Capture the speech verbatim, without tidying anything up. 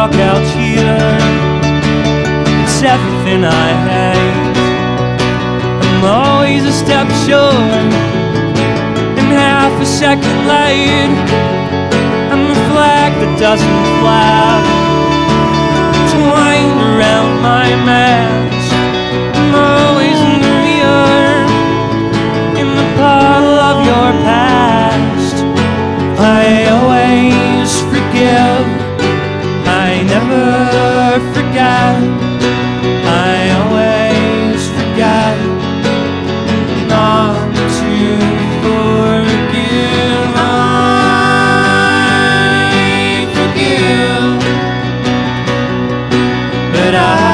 walk out here, it's everything I hate. I'm always a step short and half a second late. I'm the flag that doesn't flap, twined around my mast. I'm always in the earth, in the puddle of your past. I always forgive, I never forget. I always forget not to forgive. I forgive, but I